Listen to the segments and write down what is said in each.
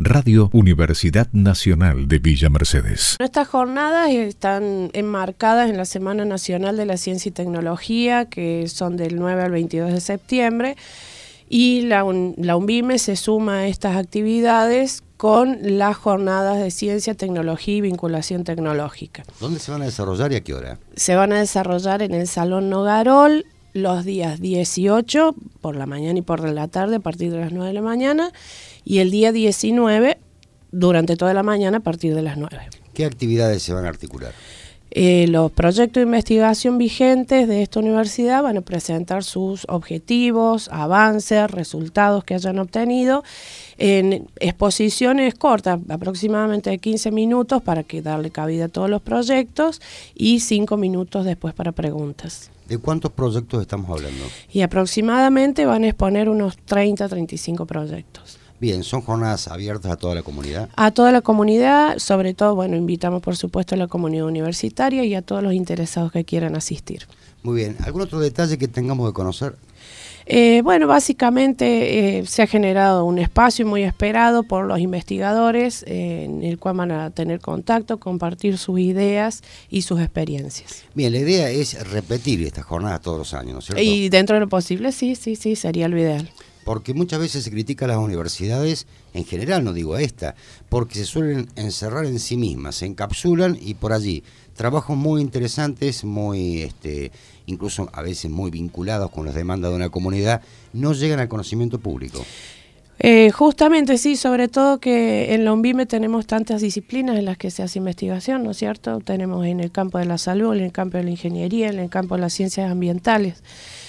Radio Universidad Nacional de Villa Mercedes. Nuestras jornadas están enmarcadas en la Semana Nacional de la Ciencia y Tecnología, que son del 9 al 22 de septiembre, y la UNVIME se suma a estas actividades con las jornadas de ciencia, tecnología y vinculación tecnológica. ¿Dónde se van a desarrollar y a qué hora? Se van a desarrollar en el Salón Nogarol los días 18 por la mañana y por la tarde a partir de las 9 de la mañana y el día 19 durante toda la mañana a partir de las 9. ¿Qué actividades se van a articular? Los proyectos de investigación vigentes de esta universidad van a presentar sus objetivos, avances, resultados que hayan obtenido en exposiciones cortas, aproximadamente de 15 minutos para que darle cabida a todos los proyectos y 5 minutos después para preguntas. ¿De cuántos proyectos estamos hablando? Y aproximadamente van a exponer unos 30-35 proyectos. Bien, ¿son jornadas abiertas a toda la comunidad? A toda la comunidad, sobre todo, bueno, invitamos por supuesto a la comunidad universitaria y a todos los interesados que quieran asistir. Muy bien, ¿algún otro detalle que tengamos que conocer? Bueno, básicamente se ha generado un espacio muy esperado por los investigadores en el cual van a tener contacto, compartir sus ideas y sus experiencias. Bien, la idea es repetir estas jornadas todos los años, ¿no es cierto? Y dentro de lo posible, sí, sería lo ideal. Porque muchas veces se critica a las universidades, en general, no digo a esta, porque se suelen encerrar en sí mismas, se encapsulan y por allí trabajos muy interesantes, muy incluso a veces muy vinculados con las demandas de una comunidad, no llegan al conocimiento público. Justamente sí, sobre todo que en la UNVIME tenemos tantas disciplinas en las que se hace investigación, ¿no es cierto? Tenemos en el campo de la salud, en el campo de la ingeniería, en el campo de las ciencias ambientales.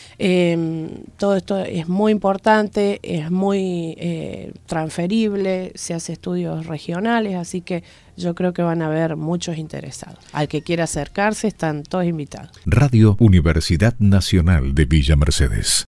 Todo esto es muy importante, es muy transferible, se hace estudios regionales, así que yo creo que van a haber muchos interesados. Al que quiera acercarse están todos invitados. Radio Universidad Nacional de Villa Mercedes.